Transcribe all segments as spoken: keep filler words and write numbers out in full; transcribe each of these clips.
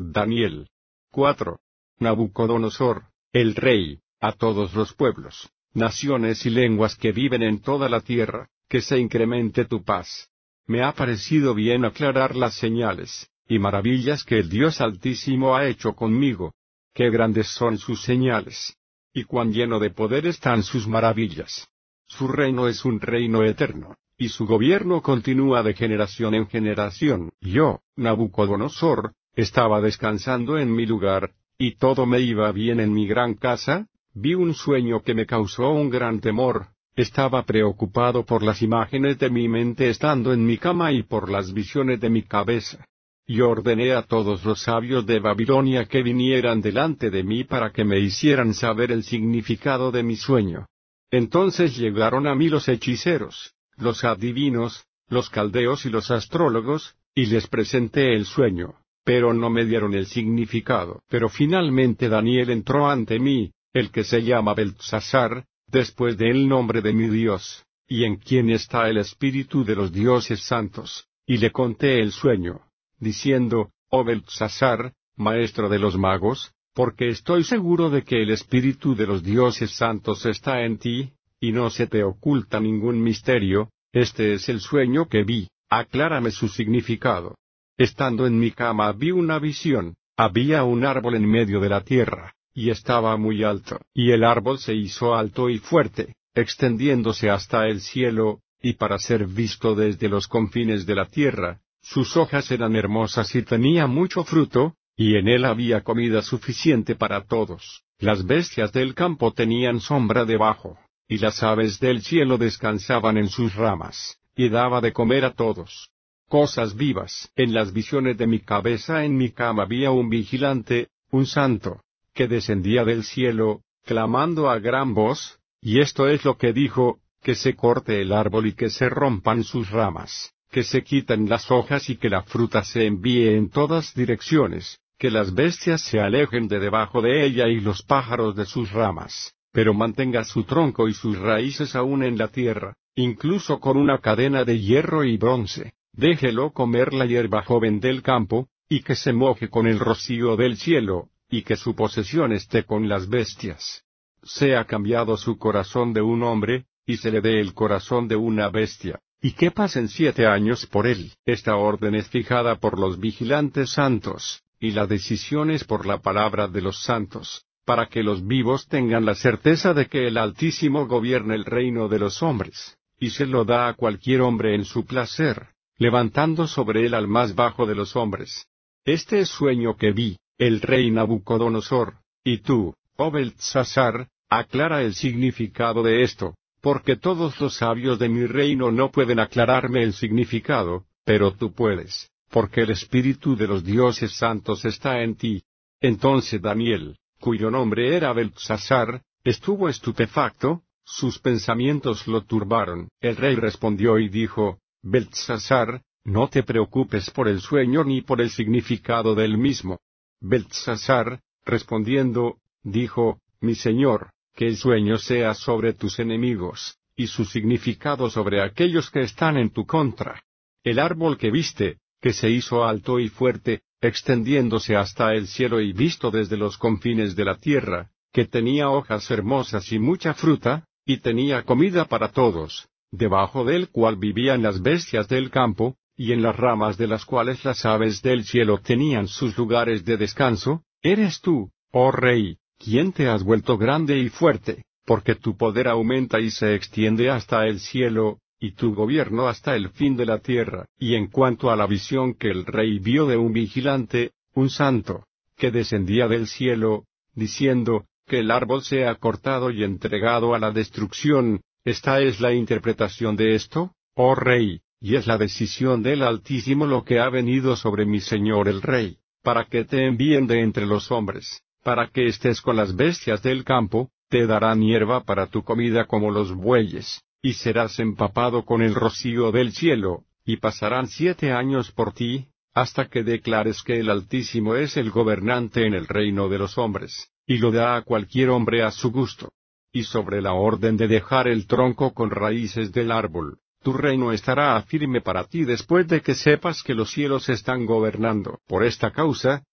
Daniel cuatro. Nabucodonosor, el rey, a todos los pueblos, naciones y lenguas que viven en toda la tierra, que se incremente tu paz. Me ha parecido bien aclarar las señales y maravillas que el Dios Altísimo ha hecho conmigo. Qué grandes son sus señales, y cuán lleno de poder están sus maravillas. Su reino es un reino eterno, y su gobierno continúa de generación en generación. Yo, Nabucodonosor, estaba descansando en mi lugar, y todo me iba bien en mi gran casa. Vi un sueño que me causó un gran temor. Estaba preocupado por las imágenes de mi mente estando en mi cama y por las visiones de mi cabeza. Y ordené a todos los sabios de Babilonia que vinieran delante de mí para que me hicieran saber el significado de mi sueño. Entonces llegaron a mí los hechiceros, los adivinos, los caldeos y los astrólogos, y les presenté el sueño, pero no me dieron el significado. Pero finalmente Daniel entró ante mí, el que se llama Beltsasar, después del nombre de mi Dios, y en quien está el espíritu de los dioses santos, y le conté el sueño, diciendo, oh Beltsasar, maestro de los magos, porque estoy seguro de que el espíritu de los dioses santos está en ti, y no se te oculta ningún misterio. Este es el sueño que vi, aclárame su significado. Estando en mi cama vi una visión, había un árbol en medio de la tierra, y estaba muy alto, y el árbol se hizo alto y fuerte, extendiéndose hasta el cielo, y para ser visto desde los confines de la tierra. Sus hojas eran hermosas y tenía mucho fruto, y en él había comida suficiente para todos. Las bestias del campo tenían sombra debajo, y las aves del cielo descansaban en sus ramas, y daba de comer a todos. Cosas vivas. En las visiones de mi cabeza en mi cama había un vigilante, un santo, que descendía del cielo, clamando a gran voz, y esto es lo que dijo, que se corte el árbol y que se rompan sus ramas, que se quiten las hojas y que la fruta se envíe en todas direcciones, que las bestias se alejen de debajo de ella y los pájaros de sus ramas, pero mantenga su tronco y sus raíces aún en la tierra, incluso con una cadena de hierro y bronce. Déjelo comer la hierba joven del campo, y que se moje con el rocío del cielo, y que su posesión esté con las bestias. Sea cambiado su corazón de un hombre, y se le dé el corazón de una bestia, y que pasen siete años por él. Esta orden es fijada por los vigilantes santos, y la decisión es por la palabra de los santos, para que los vivos tengan la certeza de que el Altísimo gobierna el reino de los hombres, y se lo da a cualquier hombre en su placer, levantando sobre él al más bajo de los hombres. Este es sueño que vi, el rey Nabucodonosor, y tú, oh Beltsasar, aclara el significado de esto, porque todos los sabios de mi reino no pueden aclararme el significado, pero tú puedes, porque el espíritu de los dioses santos está en ti. Entonces Daniel, cuyo nombre era Beltsasar, estuvo estupefacto, sus pensamientos lo turbaron. El rey respondió y dijo, Beltsasar, no te preocupes por el sueño ni por el significado del mismo. Beltsasar, respondiendo, dijo, mi señor, que el sueño sea sobre tus enemigos, y su significado sobre aquellos que están en tu contra. El árbol que viste, que se hizo alto y fuerte, extendiéndose hasta el cielo y visto desde los confines de la tierra, que tenía hojas hermosas y mucha fruta, y tenía comida para todos, debajo del cual vivían las bestias del campo, y en las ramas de las cuales las aves del cielo tenían sus lugares de descanso. Eres tú, oh rey, quien te has vuelto grande y fuerte, porque tu poder aumenta y se extiende hasta el cielo, y tu gobierno hasta el fin de la tierra. Y en cuanto a la visión que el rey vio de un vigilante, un santo, que descendía del cielo, diciendo, que el árbol sea cortado y entregado a la destrucción, esta es la interpretación de esto, oh rey, y es la decisión del Altísimo lo que ha venido sobre mi señor el rey, para que te envíen de entre los hombres, para que estés con las bestias del campo, te darán hierba para tu comida como los bueyes, y serás empapado con el rocío del cielo, y pasarán siete años por ti, hasta que declares que el Altísimo es el gobernante en el reino de los hombres, y lo da a cualquier hombre a su gusto. Y sobre la orden de dejar el tronco con raíces del árbol, tu reino estará firme para ti después de que sepas que los cielos están gobernando. Por esta causa,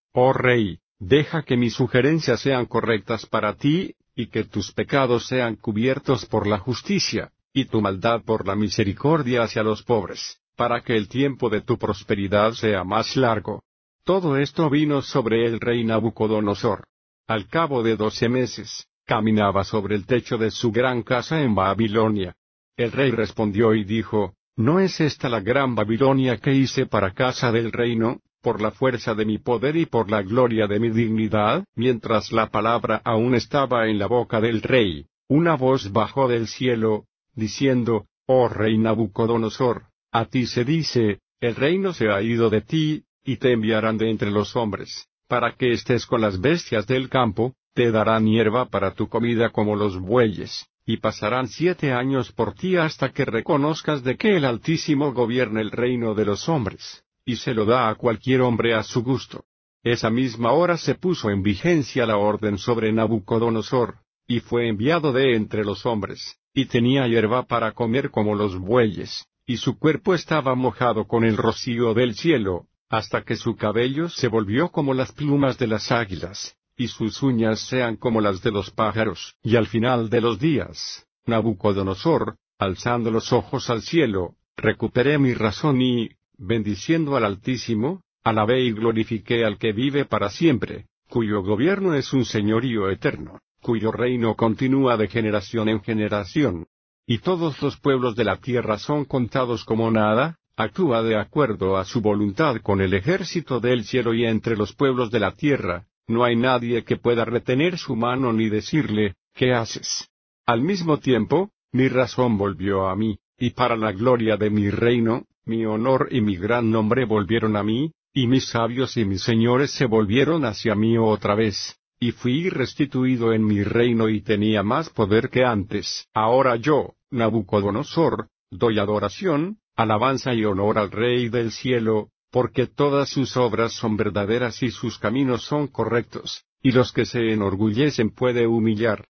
oh rey, deja que mis sugerencias sean correctas para ti, y que tus pecados sean cubiertos por la justicia, y tu maldad por la misericordia hacia los pobres, para que el tiempo de tu prosperidad sea más largo. Todo esto vino sobre el rey Nabucodonosor. Al cabo de doce meses, caminaba sobre el techo de su gran casa en Babilonia. El rey respondió y dijo, ¿no es esta la gran Babilonia que hice para casa del reino, por la fuerza de mi poder y por la gloria de mi dignidad? Mientras la palabra aún estaba en la boca del rey, una voz bajó del cielo, diciendo, oh rey Nabucodonosor, a ti se dice, el reino se ha ido de ti, y te enviarán de entre los hombres, para que estés con las bestias del campo, te darán hierba para tu comida como los bueyes, y pasarán siete años por ti hasta que reconozcas de que el Altísimo gobierna el reino de los hombres, y se lo da a cualquier hombre a su gusto. Esa misma hora se puso en vigencia la orden sobre Nabucodonosor, y fue enviado de entre los hombres, y tenía hierba para comer como los bueyes, y su cuerpo estaba mojado con el rocío del cielo, hasta que su cabello se volvió como las plumas de las águilas, y sus uñas sean como las de los pájaros. Y al final de los días, Nabucodonosor, alzando los ojos al cielo, recuperé mi razón y, bendiciendo al Altísimo, alabé y glorifiqué al que vive para siempre, cuyo gobierno es un señorío eterno, cuyo reino continúa de generación en generación. Y todos los pueblos de la tierra son contados como nada, actúa de acuerdo a su voluntad con el ejército del cielo, y entre los pueblos de la tierra, no hay nadie que pueda retener su mano ni decirle, ¿qué haces? Al mismo tiempo, mi razón volvió a mí, y para la gloria de mi reino, mi honor y mi gran nombre volvieron a mí, y mis sabios y mis señores se volvieron hacia mí otra vez, y fui restituido en mi reino y tenía más poder que antes. Ahora yo, Nabucodonosor, doy adoración, alabanza y honor al Rey del cielo, porque todas sus obras son verdaderas y sus caminos son correctos, y los que se enorgullecen puede humillar.